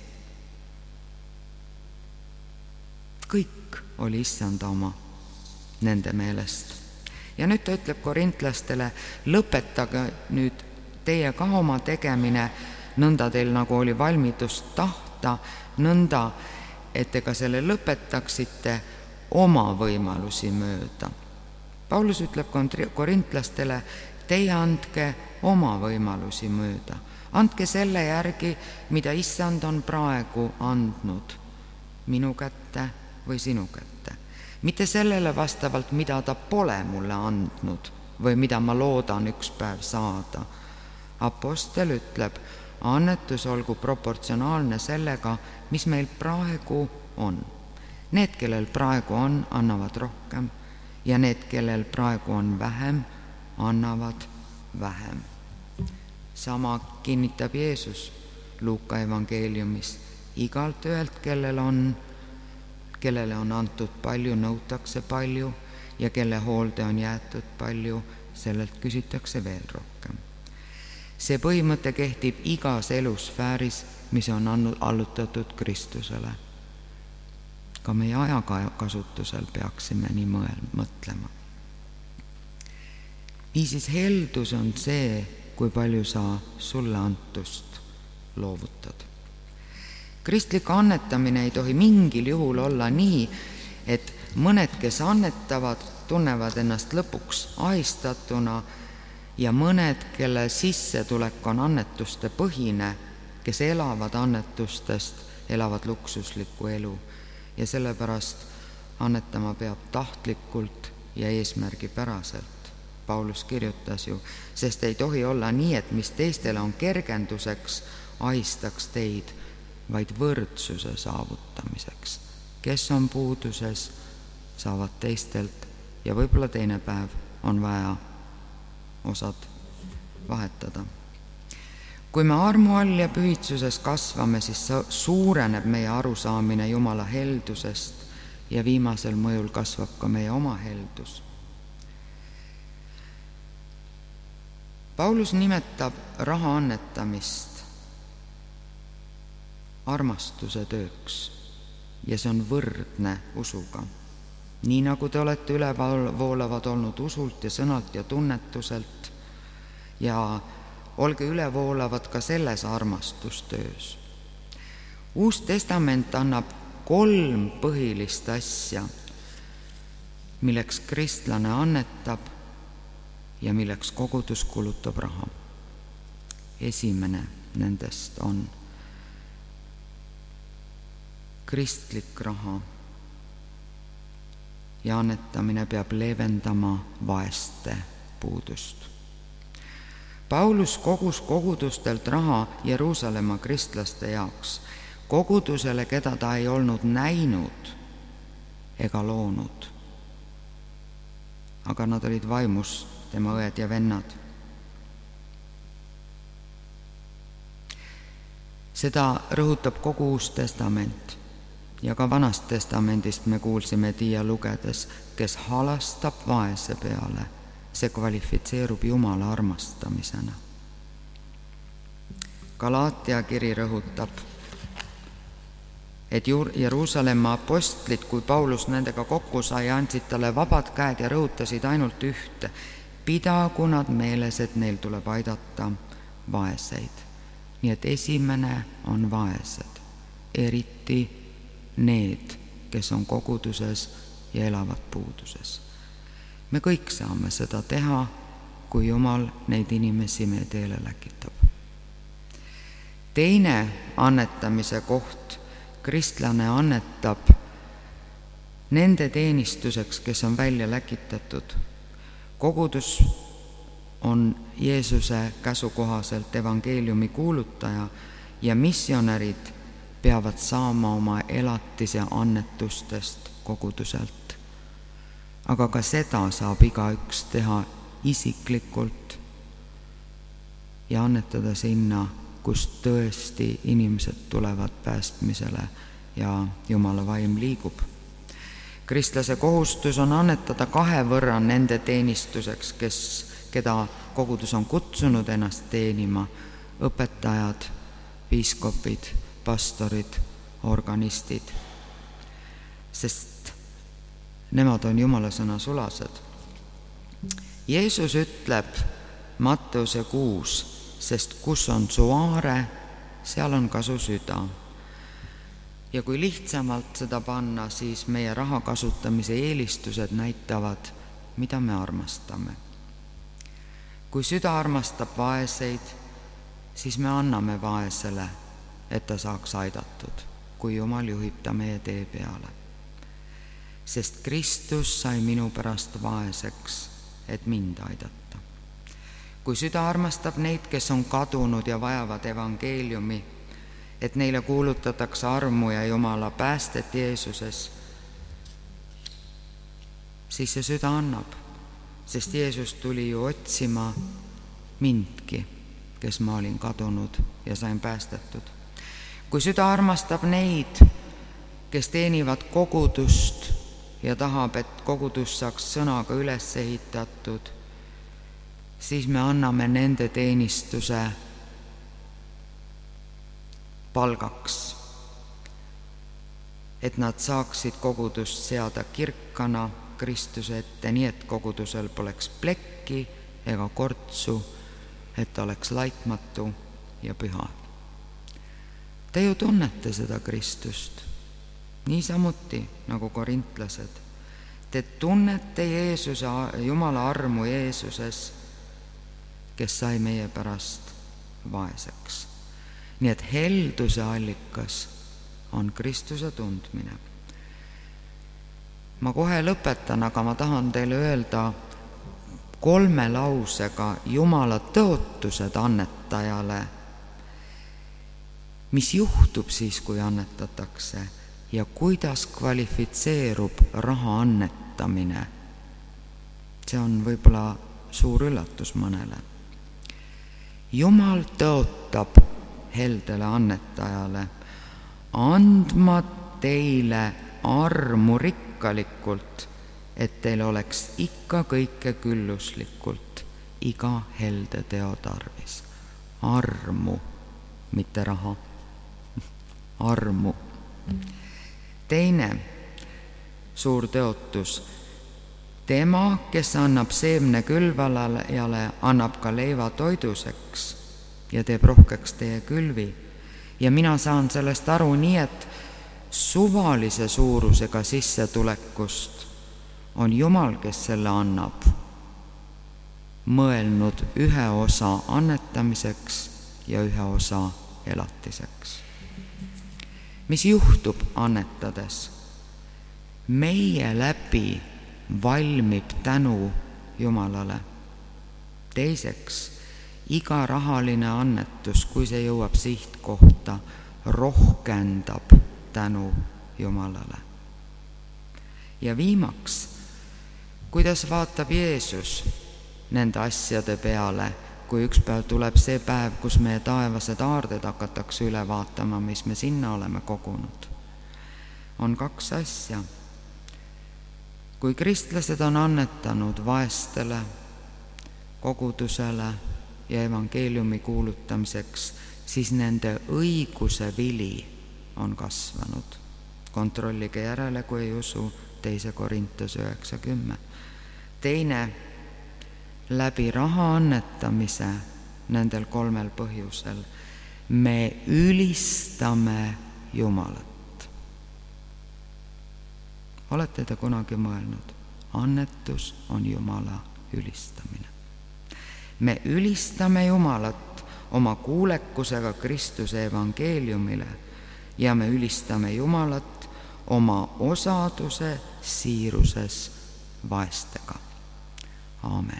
Kõik oli issanda oma nende meelest. Ja nüüd ta ütleb korintlastele, lõpetage nüüd teie ka oma tegemine, nõnda teil nagu oli valmidust tahta, nõnda, et te ka selle lõpetaksite oma võimalusi mööda. Paulus ütleb korintlastele, teie andke oma võimalusi mööda. Andke selle järgi, mida issand on praegu andnud minu kätte või sinu kätte. Mitte sellele vastavalt, mida ta pole mulle andnud või mida ma loodan üks päev saada. Apostel ütleb, annetus olgu proportsionaalne sellega, mis meil praegu on. Need, kellel praegu on, annavad rohkem ja need, kellel praegu on vähem, annavad vähem. Sama kinnitab Jeesus Luuka evangeeliumis. Igalt ühelt, kellele on antud palju, nõutakse palju ja kelle hoolde on jäetud palju, sellelt küsitakse veel rohkem. See põhimõte kehtib igas elusfääris, mis on allutatud Kristusele. Ka meie ajakasutusel peaksime nii mõtlema. Niisiis heldus on see, kui palju sa sulle antust loovutad. Kristlik annetamine ei tohi mingil juhul olla nii, et mõned, kes annetavad, tunnevad ennast lõpuks ahistatuna ja mõned, kelle sissetulek on annetuste põhine, kes elavad annetustest, elavad luksuslikku elu ja sellepärast annetama peab tahtlikult ja eesmärgipäraselt. Paulus kirjutas ju, sest ei tohi olla nii, et mis teistele on kergenduseks, ahistaks teid, vaid võrdsuse saavutamiseks. Kes on puuduses, saavad teistelt ja võib-olla teine päev on vaja osad vahetada. Kui me armu all ja pühitsuses kasvame, siis suureneb meie arusaamine Jumala heldusest ja viimasel mõjul kasvab ka meie oma heldus. Paulus nimetab raha annetamist armastuse tööks ja see on võrdne usuga. Nii nagu te olete ülevoolavad olnud usult ja sõnalt ja tunnetuselt ja olge ülevoolavad ka selles armastustöös. Uus testament annab 3 põhilist asja, milleks kristlane annetab ja milleks kogudus kulutab raha. Esimene nendest on kristlik raha ja annetamine peab leevendama vaeste puudust. Paulus kogus kogudustelt raha Jeruusalemma kristlaste jaoks, kogudusele, keda ta ei olnud näinud ega loonud. Aga nad olid vaimus tema õed ja vennad. Seda rõhutab kogu Uus Testament ja ka Vanast Testamendist me kuulsime Tiia lugedes, kes halastab vaese peale, see kvalifitseerub Jumala armastamisena. Galaatia kiri rõhutab, et Jeruusalemma apostlid, kui Paulus nendega kokku sai, andsid talle vabad käed ja rõhutasid ainult ühte: pidagu nad meeles, et neil tuleb aidata vaeseid. Nii et esimene on vaesed, eriti need, kes on koguduses ja elavad puuduses. Me kõik saame seda teha, kui Jumal neid inimesi meie teele läkitab. Teine annetamise koht: kristlane annetab nende teenistuseks, kes on välja läkitatud. Kogudus on Jeesuse käsu kohaselt evangeeliumi kuulutaja ja missionärid peavad saama oma elatise annetustest koguduselt. Aga ka seda saab igaüks teha isiklikult ja annetada sinna, kus tõesti inimesed tulevad päästmisele ja Jumala vaim liigub. Kristlase kohustus on annetada 2 võrra nende teenistuseks, keda kogudus on kutsunud ennast teenima: õpetajad, piiskopid, pastorid, organistid, sest nemad on Jumala sõna sulased. Jeesus ütleb Matteuse 6, sest kus on su aare, seal on ka su süda. Ja kui lihtsamalt seda panna, siis meie raha kasutamise eelistused näitavad, mida me armastame. Kui süda armastab vaeseid, siis me anname vaesele, et ta saaks aidatud, kui Jumal juhib ta meie tee peale. Sest Kristus sai minu pärast vaeseks, et mind aidata. Kui süda armastab neid, kes on kadunud ja vajavad evangeeliumi, et neile kuulutatakse armu ja Jumala päästet Jeesuses, siis see süda annab, sest Jeesus tuli ju otsima mindki, kes ma olin kadunud ja sain päästetud. Kui süda armastab neid, kes teenivad kogudust ja tahab, et kogudus saaks sõnaga üles ehitatud, siis me anname nende teenistuse palgaks, et nad saaksid kogudust seada kirkana Kristuse ette, nii et kogudusel poleks plekki ega kortsu, et oleks laitmatu ja püha. Te ju tunnete seda Kristust, niisamuti nagu korintlased. Te tunnete Jeesuse, Jumala armu Jeesuses, kes sai meie pärast vaeseks. Nii et helduse allikas on Kristuse tundmine. Ma kohe lõpetan, aga ma tahan teile öelda 3 lausega Jumala tõotused annetajale, mis juhtub siis, kui annetatakse ja kuidas kvalifitseerub raha annetamine. See on võib-olla suur üllatus mõnele. Jumal tõotab heldele annetajale andma teile armu rikkalikult, et teil oleks ikka kõike külluslikult iga helde teo tarvis. Armu, mitte raha. Armu. Teine suur tõotus. Tema, kes annab seemne külvalajale, annab ka leiva toiduseks ja teeb rohkeks teie külvi. Ja mina saan sellest aru nii, et suvalise suurusega sissetulekust on Jumal, kes selle annab, mõelnud ühe osa annetamiseks ja ühe osa elatiseks. Mis juhtub annetades? Meie läbi valmib tänu Jumalale. Teiseks, iga rahaline annetus, kui see jõuab sihtkohta, rohkendab tänu Jumalale. Ja viimaks, kuidas vaatab Jeesus nende asjade peale, kui üks päev tuleb see päev, kus meie taevased aarded hakatakse üle vaatama, mis me sinna oleme kogunud. On 2 asja. Kui kristlased on annetanud vaestele, kogudusele ja evangeeliumi kuulutamiseks, siis nende õiguse vili on kasvanud. Kontrollige järele, kui ei usu, 2 Korintuse 9:10. Teine, läbi raha annetamise nendel 3 põhjusel me ülistame Jumalat. Olete te kunagi mõelnud? Annetus on Jumala ülistamine. Me ülistame Jumalat oma kuulekusega Kristuse evangeeliumile ja me ülistame Jumalat oma osaduse siiruses vaestega. Aamen.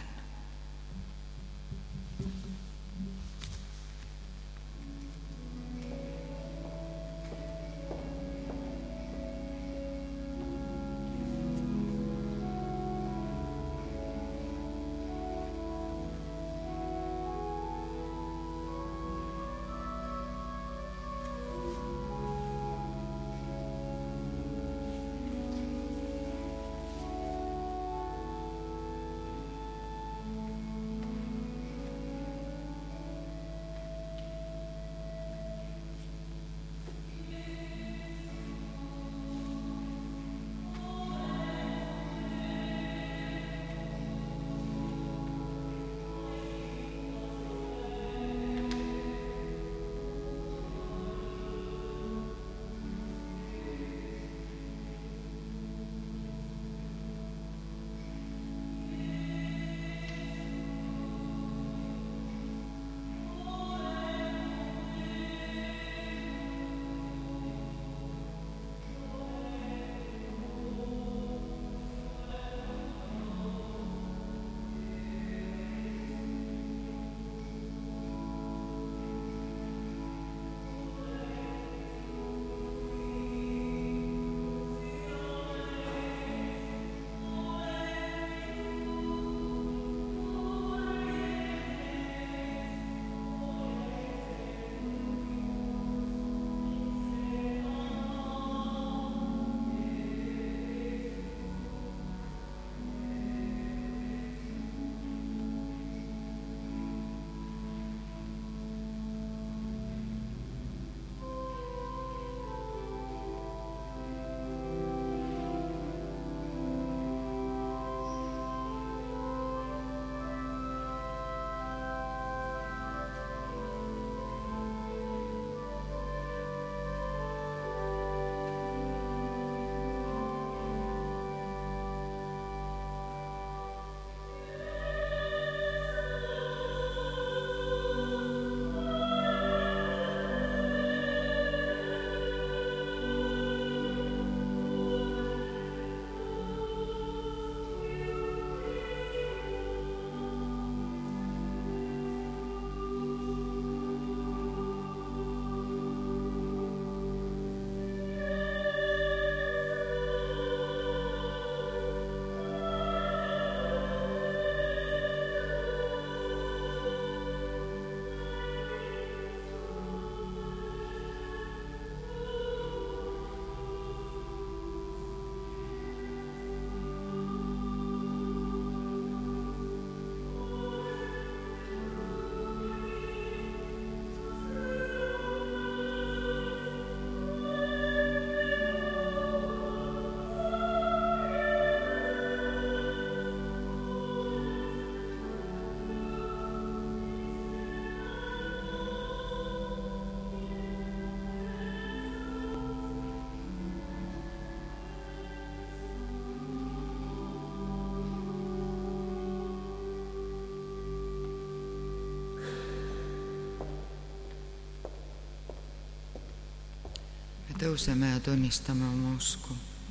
Tõuseme ja tunnistame oma usku.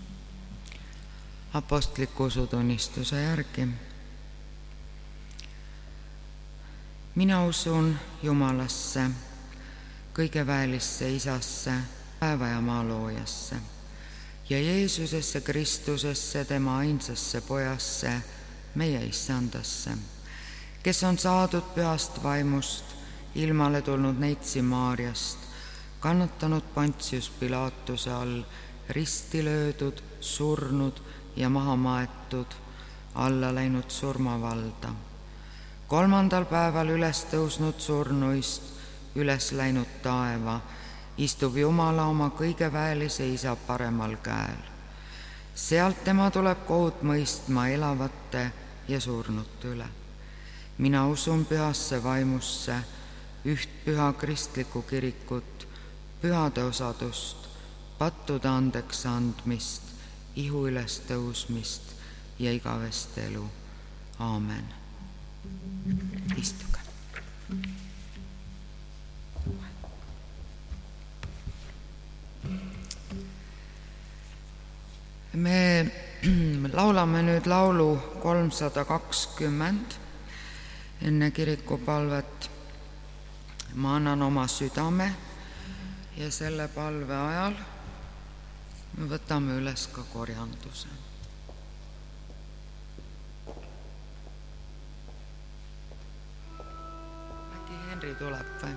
Apostliku usutunnistuse järgi. Mina usun Jumalasse, kõigeväelisse Isasse, päeva ja maa loojasse ja Jeesusesse Kristusesse, tema ainsasse Pojasse, meie Issandasse, kes on saadud pühast vaimust, ilmale tulnud neitsi Maarjast, kannatanud Pontius Pilatuse all, risti löödud, surnud ja maha maetud, alla läinud surmavalda. 3. päeval üles tõusnud surnuist, üles läinud taeva, istub Jumala oma kõigeväelise Isa paremal käel. Sealt tema tuleb kohut mõistma elavate ja surnute üle. Mina usun pühasse vaimusse, üht püha kristlikku kirikut, pühade osadust, pattude andeks andmist, ihu üles tõusmist ja igavest elu. Aamen. Istuge. Me laulame nüüd laulu 320 enne kirikupalvet. Ma annan oma südame ja selle palve ajal me võtame üles ka korjanduse. Äkki Henri tuleb või?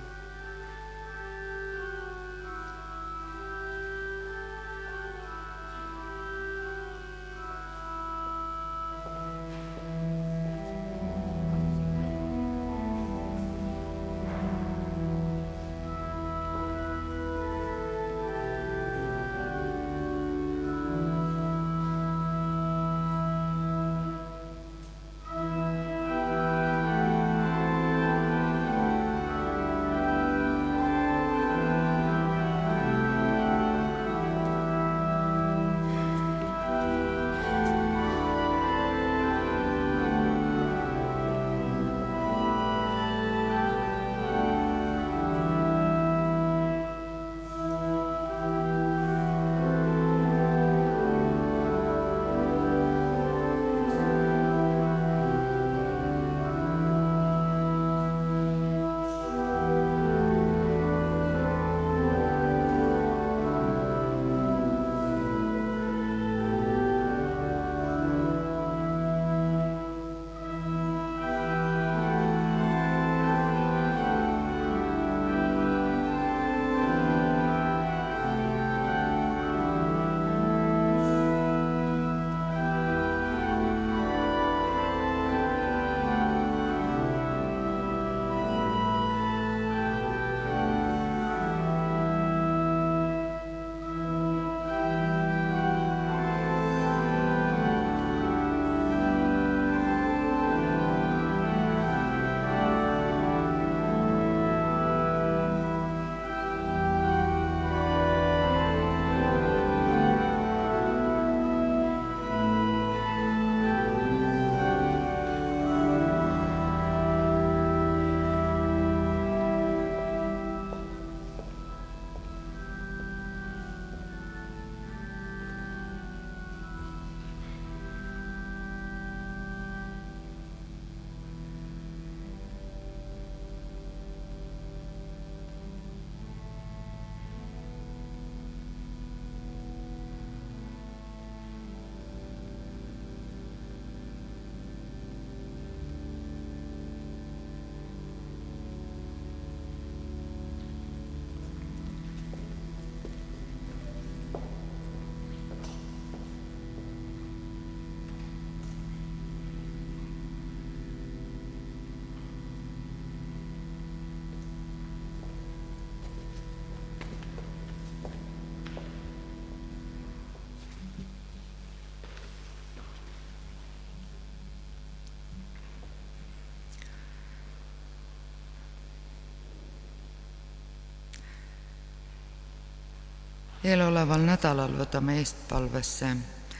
Eeloleval nädalal võtame eestpalvesse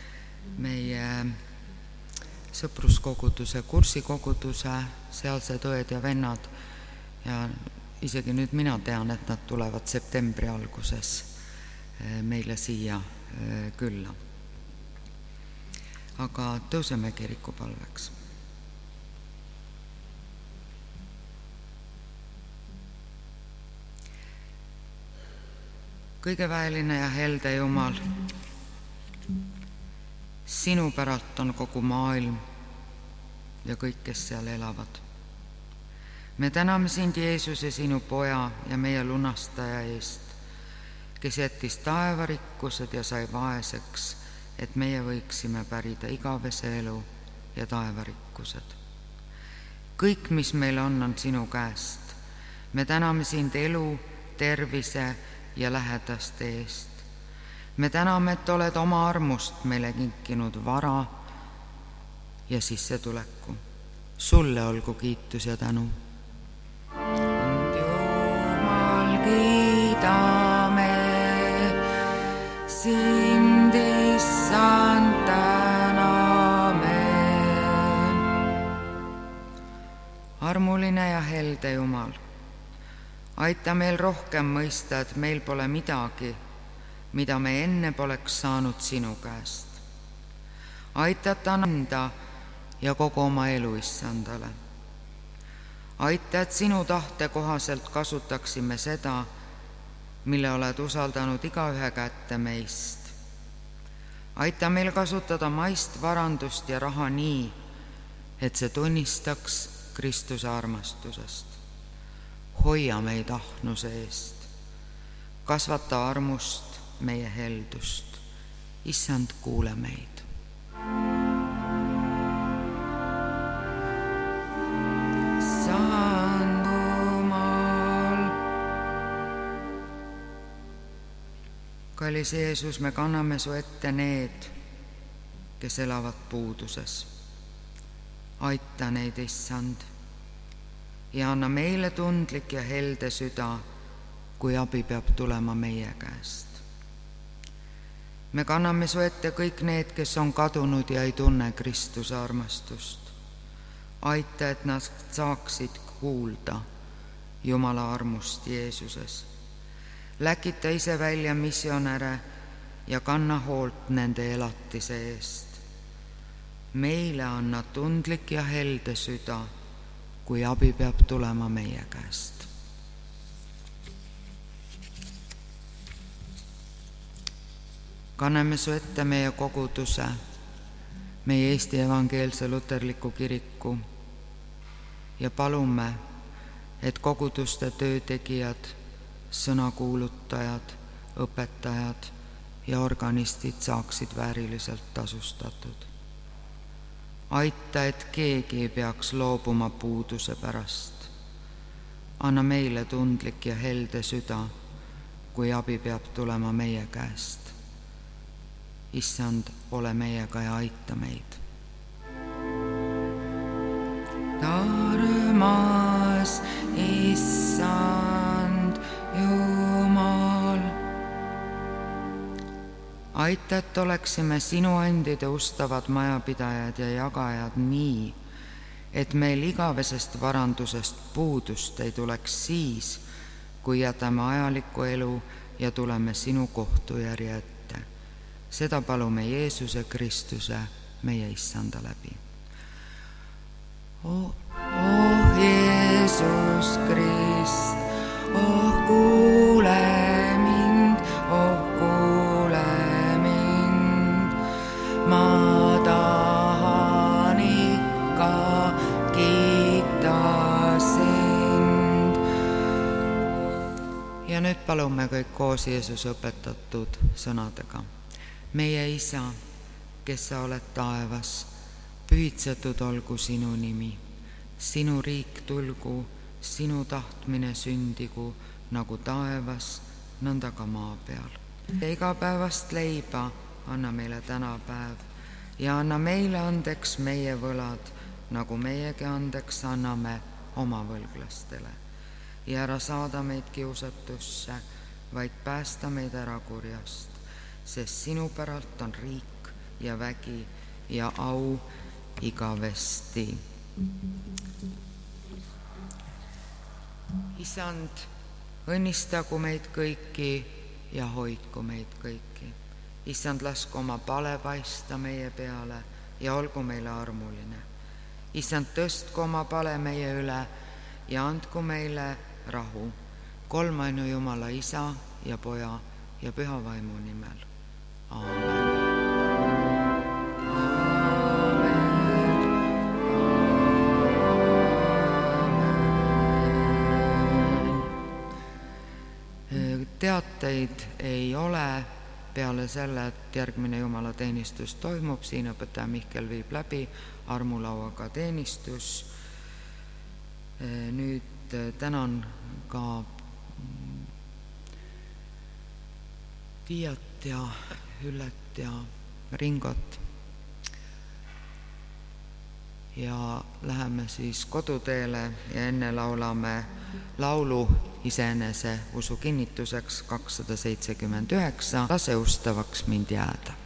meie sõpruskoguduse, kursikoguduse, sealsed õed ja vennad ja isegi nüüd mina tean, et nad tulevad septembri alguses meile siia külla. Aga tõuseme kirikupalveks. Kõigeväeline ja helde Jumal, sinu päralt on kogu maailm ja kõik, kes seal elavad. Me täname sind, Jeesuse, sinu poja ja meie lunastaja eest, kes jättis taevarikkused ja sai vaeseks, et meie võiksime pärida igavese elu ja taevarikkused. Kõik, mis meil on sinu käest. Me täname sind elu, tervise ja lähedaste eest. Me täname, et oled oma armust meile kinkinud vara ja sissetuleku. Sulle olgu kiitus ja tänu. Jumal, kiidame sind, issand, täname. Armuline ja helde Jumal, aita meil rohkem mõista, et meil pole midagi, mida me enne poleks saanud sinu käest. Aita anda ja kogu oma elu issandale. Aita, et sinu tahte kohaselt kasutaksime seda, mille oled usaldanud igaühe kätte meist. Aita meil kasutada maist varandust ja raha nii, et see tunnistaks Kristuse armastusest. Hoia meid ahnuse eest. Kasvata armust meie heldust. Issand, kuule meid. Issand Jumal. Kallis Jeesus, me kanname su ette need, kes elavad puuduses. Aita neid, issand, ja anna meile tundlik ja helde süda, kui abi peab tulema meie käest. Me kanname su ette kõik need, kes on kadunud ja ei tunne Kristuse armastust. Aita, et nad saaksid kuulda Jumala armust Jeesuses. Läkita ise välja missionäre ja kanna hoolt nende elatise eest. Meile anna tundlik ja helde süda, kui abi peab tulema meie käest. Kanname su ette meie koguduse, meie Eesti Evangeelse Luterliku Kiriku ja palume, et koguduste töötegijad, sõnakuulutajad, õpetajad ja organistid saaksid vääriliselt tasustatud. Aita, et keegi ei peaks loobuma puuduse pärast. Anna meile tundlik ja helde süda, kui abi peab tulema meie käest. Issand, ole meiega ja aita meid. Armas issand Jumal, aita, et oleksime sinu andide ustavad majapidajad ja jagajad nii, et meil igavesest varandusest puudust ei tuleks siis, kui jätame ajalikku elu ja tuleme sinu kohtujärje ette. Seda palume Jeesuse Kristuse, meie issanda läbi. Oh Jeesus Krist, oh kuule mind, oh kuule mind. Ma tahan ikka kiita sind. Ja nüüd palume kõik koos Jeesuse õpetatud sõnadega. Meie Isa, kes sa oled taevas, pühitsetud olgu sinu nimi. Sinu riik tulgu, sinu tahtmine sündigu nagu taevas, nõnda ka maa peal. Ja igapäevast leiba anna meile täna päev ja anna meile andeks meie võlad, nagu meiegi andeks anname oma võlglastele. Ja ära saada meid kiusatusse, vaid päästa meid ära kurjast, sest sinu päralt on riik ja vägi ja au igavesti. Isand, õnnistagu meid kõiki ja hoidku meid kõiki. Issand, lasku oma pale paista meie peale ja olgu meile armuline. Issand, tõstku oma pale meie üle ja andku meile rahu. Kolmainu Jumala Isa ja Poja ja Püha Vaimu nimel. Aamen. Teateid ei ole peale selle, et järgmine jumalateenistus toimub, siin õpetaja Mihkel viib läbi armulauaga teenistus. Nüüd tänan ka Tiiat ja Üllet ja Ringot ja läheme siis koduteele ja enne laulame laulu iseenese usu kinnituseks 279, lase ustavaks mind jääda.